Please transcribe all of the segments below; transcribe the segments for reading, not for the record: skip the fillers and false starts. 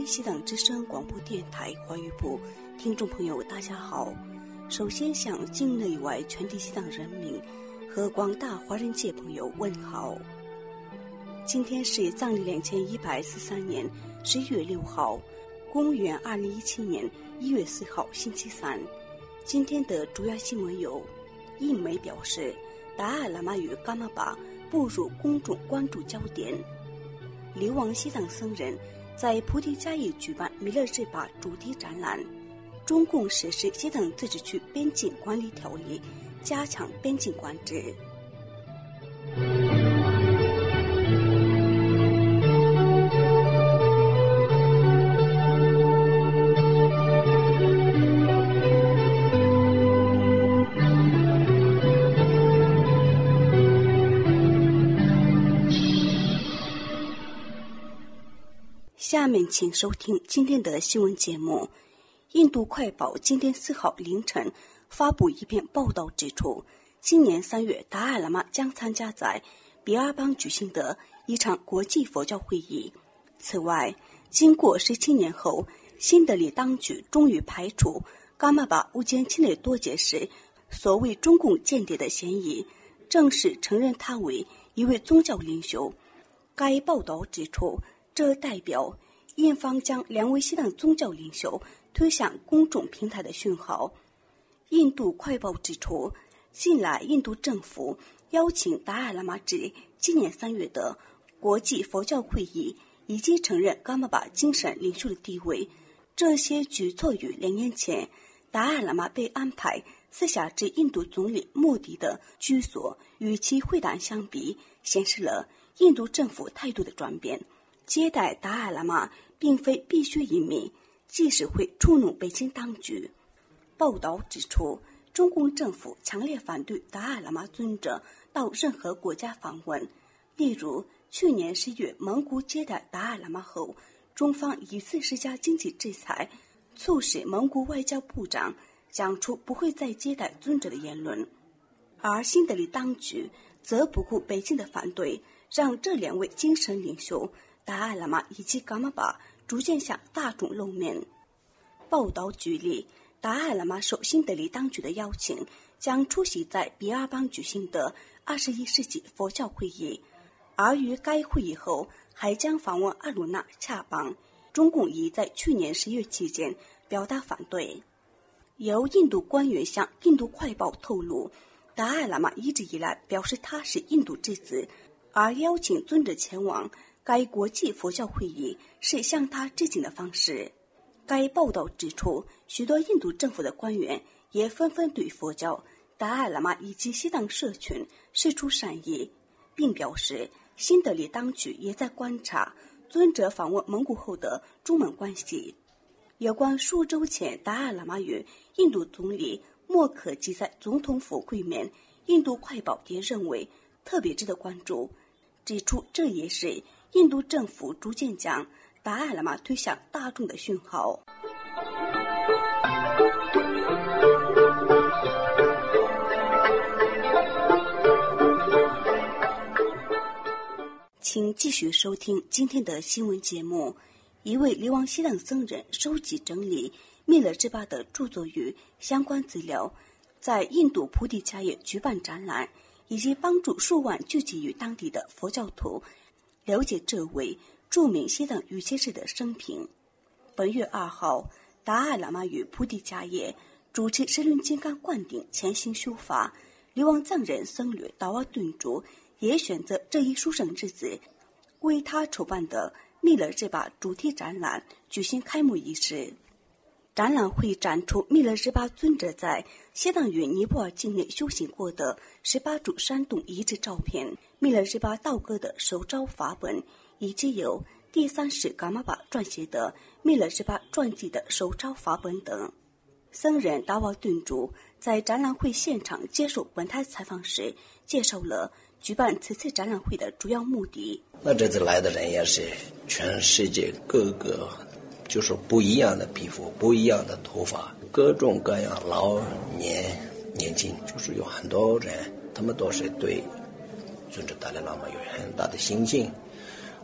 西藏之声广播电台华语部听众朋友大家好，首先向境内外全体西藏人民和广大华人界朋友问好。今天是藏历2143年11月6号，公元2017年1月4号星期三。今天的主要新闻有：印媒表示达赖喇嘛与噶玛巴步入公众关注焦点；流亡西藏僧人在菩提迦叶举办弥勒日巴主题展览；中共实施西藏自治区边境管理条例，加强边境管制。下面请收听今天的新闻节目。印度快报今天4号凌晨发布一篇报道，指出今年3月达赖喇嘛将参加在比尔邦举行的一场国际佛教会议。此外，经过17年后，新德里当局终于排除噶玛巴无间侵略多劫时所谓中共间谍的嫌疑，正式承认他为一位宗教领袖。该报道指出，这代表印方将2位西藏宗教领袖推向公众平台的讯号。印度快报指出，近来印度政府邀请达赖喇嘛至今年3月的国际佛教会议，以及承认噶玛巴精神领袖的地位。这些举措与2年前达赖喇嘛被安排私下至印度总理莫迪的居所与其会谈相比，显示了印度政府态度的转变。接待达赖喇嘛并非必须隐秘，即使会触怒北京当局。报道指出，中共政府强烈反对达赖喇嘛尊者到任何国家访问。例如，去年11月蒙古接待达赖喇嘛后，中方以次施加经济制裁，促使蒙古外交部长讲出不会再接待尊者的言论。而新德里当局则不顾北京的反对，让这2位精神领袖达赖喇嘛以及噶玛巴逐渐向大众露面。报道举例，达赖喇嘛受新德里当局的邀请，将出席在比尔邦举行的21世纪佛教会议，而于该会议后还将访问阿鲁纳恰邦。中共已在去年10月期间表达反对。由印度官员向印度快报透露，达赖喇嘛一直以来表示他是印度之子，而邀请尊者前往该国际佛教会议是向他致敬的方式。该报道指出，许多印度政府的官员也纷纷对佛教、达赖喇嘛以及西藏社群释出善意，并表示新德里当局也在观察尊者访问蒙古后的中蒙关系。有关数周前达赖喇嘛与印度总理莫可基在总统府会面，印度快报也认为特别值得关注，指出这也是印度政府逐渐将达赖喇嘛推向大众的讯号。请继续收听今天的新闻节目。一位流亡西藏僧人收集整理弥勒日巴的著作与相关资料，在印度菩提迦叶举办展览，以及帮助数万聚集于当地的佛教徒了解这位著名西藏瑜伽师的生平。本月2号，达赖喇嘛与菩提迦叶主持十轮金刚灌顶前行修法，流亡藏人僧侣达瓦顿珠也选择这一殊胜日子，为他筹办的弥勒日巴主题展览举行开幕仪式。展览会展出弥勒日巴尊者在西藏与尼泊尔境内修行过的18处山洞遗址照片、弥勒日巴道歌的手抄法本，以及由第3世噶玛巴撰写的弥勒日巴传记的手抄法本等。僧人达瓦顿珠在展览会现场接受本台采访时，介绍了举办此次展览会的主要目的。 那这次来的人也是全世界各个，就是不一样的皮肤，不一样的头发，各种各样，老年年轻，就是有很多人，他们都是对尊者达赖喇嘛有很大的信心，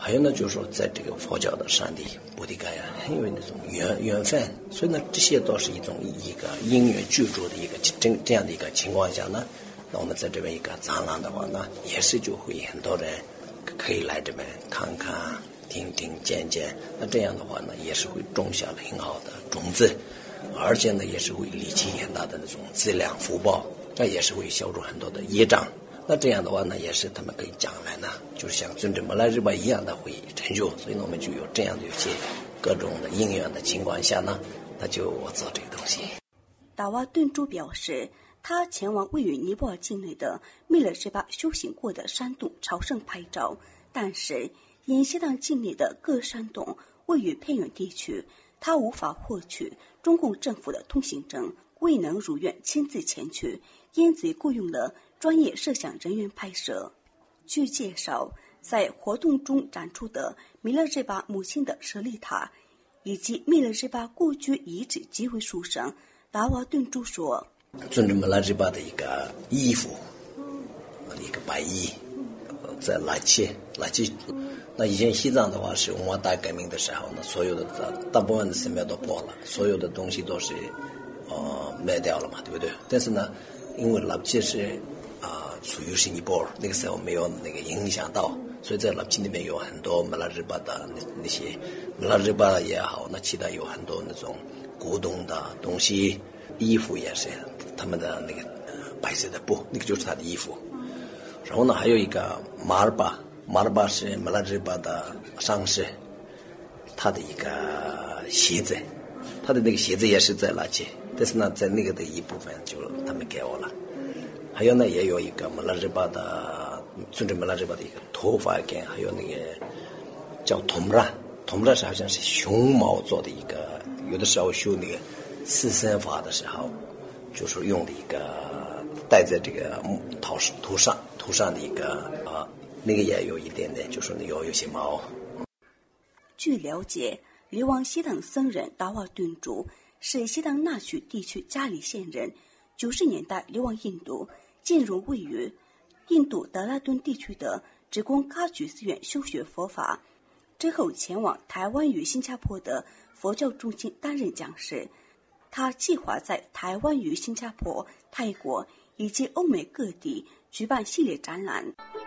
还有呢，就是说在这个佛教的山地菩提伽呀，很有那种缘分，所以呢，这些都是一个因缘具足的一个这样的一个情况下呢，那我们在这边一个展览的话呢，也是就会很多人可以来这边看看、听听、见见，那这样的话呢，也是会种下了很好的种子，而且呢，也是会立起很大的那种资粮福报，那也是会消除很多的业障。那这样的话呢，也是他们可以将来呢，就是像尊者摩拉日巴一样的会成就。所以呢，我们就有这样的一些各种的因缘的情况下呢，那就做这个东西。 达瓦顿珠表示，他前往位于尼泊尔境内的密勒日巴修行过的山洞朝圣拍照，但是因西藏境内的各山洞位于偏远地区，他无法获取中共政府的通行证，未能如愿亲自前去，因此雇佣了专业摄像人员拍摄。据介绍，在活动中展出的弥勒日巴母亲的舍利塔以及弥勒日巴故居遗址极为殊胜。达瓦顿珠说， 尊者摩拉日巴的一个衣服，一个白衣，在拉齐，那以前西藏的话是文化大革命的时候呢，所有的大部分的寺庙都破了，所有的东西都是卖掉了嘛，对不对？但是呢，因为拉齐是处于是尼泊尔，那个时候没有那个影响到，所以在拉齐那边有很多摩拉日巴的那些摩拉日巴也好，那其他有很多那种古董的东西，衣服也是他们的那个白色的布，那个就是他的衣服。然后呢，还有一个马尔巴是摩拉日巴的上师，他的一个鞋子，他的那个鞋子也是在拉齐，但是呢，在那个的一部分就他们给我了。还有呢，也有一个摩拉日巴的尊者摩拉日巴的一个头发根，还有那个叫同拉是好像是熊毛做的一个，有的时候修那个四身法的时候，就是用的一个戴在这个头上的一个那个也有一点点，就是有些毛。 据了解，流亡西藏僧人达瓦顿珠是西藏那曲地区嘉里县人，90年代流亡印度，进入位于印度德拉敦地区的只供喀举寺院修学佛法，之后前往台湾与新加坡的佛教中心担任讲师。他计划在台湾与新加坡、泰国以及欧美各地举办系列展览。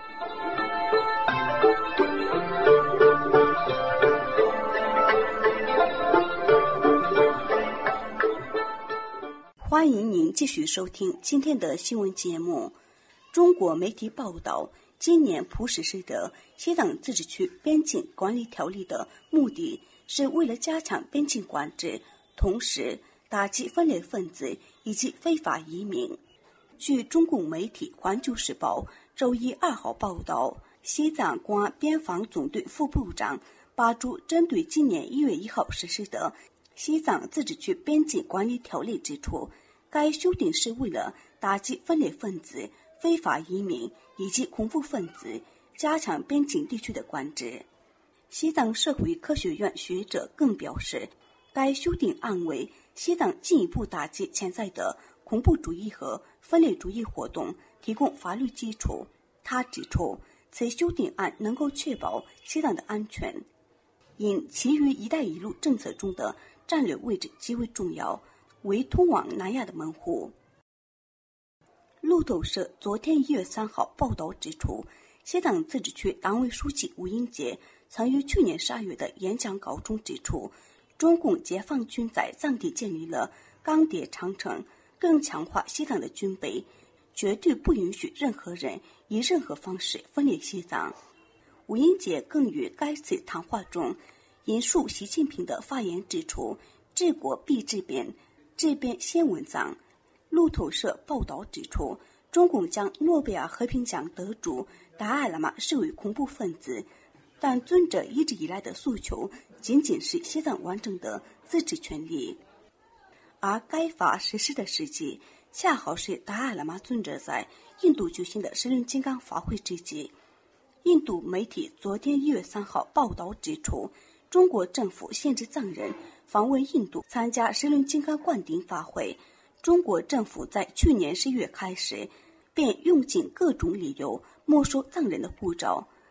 欢迎您继续收听今天的新闻节目。中国媒体报道，今年普实施的西藏自治区边境管理条例的目的是为了加强边境管制，同时打击分裂分子以及非法移民。据中共媒体《环球时报》周一2号报道，西藏公安边防总队副部长巴珠针对今年1月1号实施的西藏自治区边境管理条例指出，该修订是为了打击分裂分子、非法移民以及恐怖分子，加强边境地区的管制。西藏社会科学院学者更表示，该修订案为西藏进一步打击潜在的恐怖主义和分裂主义活动提供法律基础。他指出，此修订案能够确保西藏的安全，因其余“一带一路”政策中的战略位置极为重要，为通往南亚的门户。路透社昨天1月3号报道指出，西藏自治区党委书记吴英杰曾于去年12月的演讲稿中指出，中共解放军在藏地建立了钢铁长城，更强化西藏的军备，绝对不允许任何人以任何方式分裂西藏。吴英杰更于该次谈话中引述习近平的发言指出，治国必治边，治边先稳藏。路透社报道指出，中共将诺贝尔和平奖得主达赖喇嘛视为恐怖分子，但尊者一直以来的诉求仅仅是西藏完整的自治权利。而该法实施的时机恰好是达赖喇嘛尊者在印度举行的十轮金刚法会之际。印度媒体昨天1月3号报道指出，中国政府限制藏人访问印度参加十轮金刚灌顶法会。中国政府在去年10月开始便用尽各种理由没收藏人的护照，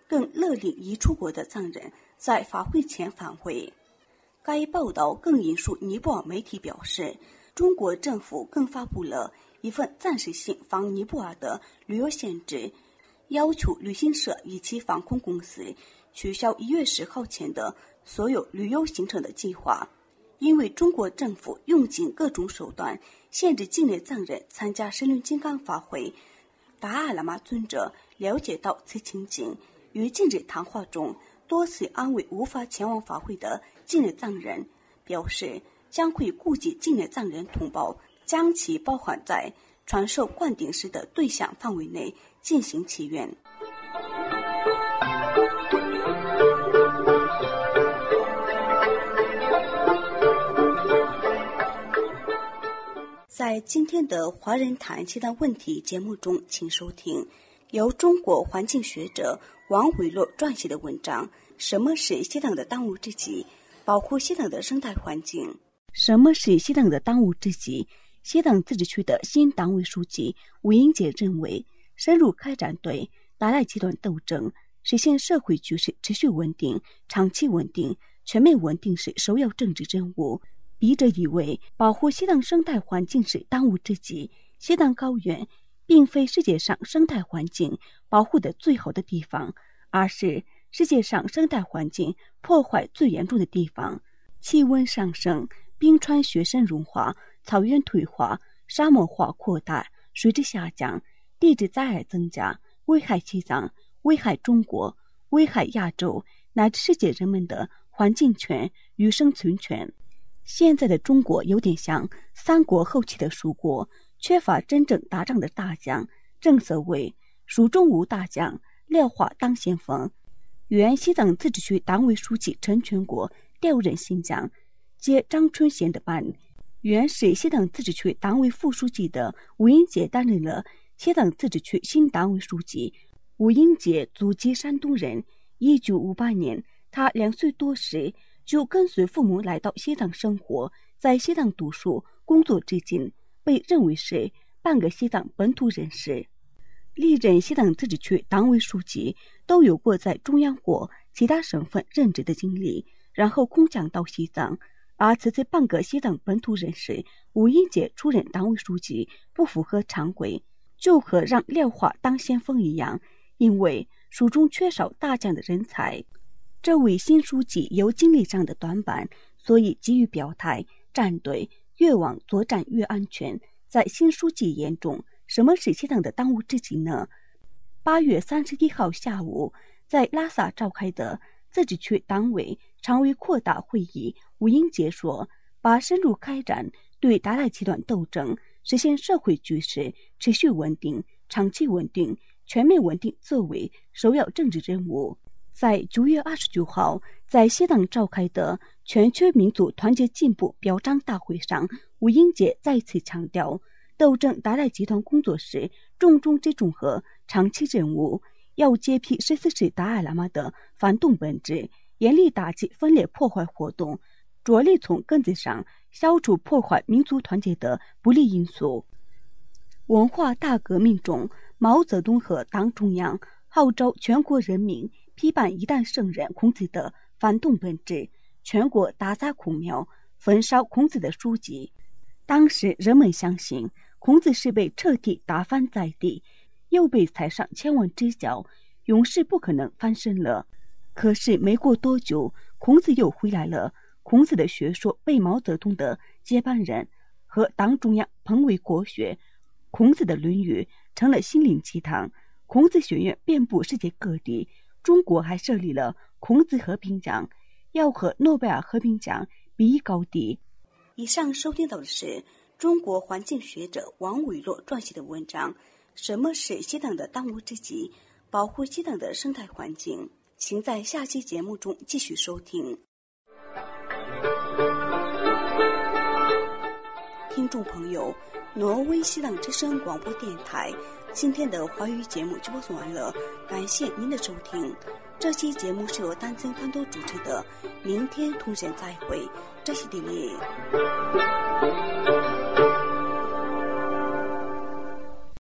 更勒令已出国的藏人在法会前返回。该报道更引述尼泊尔媒体表示，中国政府更发布了一份暂时性访尼泊尔的旅游限制，要求旅行社以及航空公司取消1月10号前的所有旅游行程的计划。因为中国政府用尽各种手段限制境内藏人参加神灵金刚法会，达赖喇嘛尊者了解到此情景，于近日谈话中多次安慰无法前往法会的境内藏人，表示将会顾及境内藏人同胞，将其包含在传授灌顶时的对象范围内进行祈愿。在今天的华人谈西藏问题节目中，请收听由中国环境学者王伟洛撰写的文章《什么是西藏的当务之急？保护西藏的生态环境》。什么是西藏的当务之急？西藏自治区的新党委书记吴英杰认为，深入开展对达赖集团斗争，实现社会局势持续稳定、长期稳定、全面稳定是首要政治任务。笔者以为，保护西藏生态环境是当务之急。西藏高原并非世界上生态环境保护的最好的地方，而是世界上生态环境破坏最严重的地方。气温上升，冰川雪山融化，草原退化，沙漠化扩大，水质下降，地质灾害增加，危害西藏，危害中国，危害亚洲乃至世界人们的环境权与生存权。现在的中国有点像三国后期的蜀国，缺乏真正打仗的大将。正所谓蜀中无大将，廖化当先锋。原西藏自治区党委书记陈全国调任新疆，接张春贤的班。原是西藏自治区党委副书记的吴英杰担任了西藏自治区新党委书记。吴英杰祖籍山东人，1958年他2岁多时就跟随父母来到西藏生活，在西藏读书工作至今，被认为是半个西藏本土人士。历任西藏自治区党委书记都有过在中央或其他省份任职的经历，然后空降到西藏。而此次半个西藏本土人士吴英杰出任党委书记不符合常规，就和让廖化当先锋一样，因为蜀中缺少大将的人才。这位新书记有精力上的短板，所以急于表态，站队越往左站越安全。在新书记眼中，什么是西藏的当务之急呢？8月31号下午，在拉萨召开的自治区党委常委扩大会议，吴英杰说，把深入开展对达赖集团斗争，实现社会局势持续稳定、长期稳定、全面稳定作为首要政治任务。在9月29号在西藏召开的全区民族团结进步表彰大会上，吴英杰再次强调，斗争达赖集团工作是重中之重和长期任务，要揭批14世达赖喇嘛的反动本质，严厉打击分裂破坏活动，着力从根子上消除破坏民族团结的不利因素。文化大革命中，毛泽东和党中央号召全国人民批判一代圣人孔子的反动本质，全国打砸孔庙，焚烧孔子的书籍。当时人们相信孔子是被彻底打翻在地，又被踩上千万只脚，永世不可能翻身了。可是没过多久，孔子又回来了。孔子的学说被毛泽东的接班人和党中央捧为国学，孔子的《论语》成了心灵鸡汤。孔子学院遍布世界各地，中国还设立了孔子和平奖，要和诺贝尔和平奖比一高低。以上收听到的是中国环境学者王伟洛撰写的文章《什么是西藏的当务之急？保护西藏的生态环境》。请在下期节目中继续收听。听众朋友，挪威西藏之声广播电台今天的华语节目就播送完了，感谢您的收听。这期节目是由丹森潘多主持的，明天同时再会，这是李丽。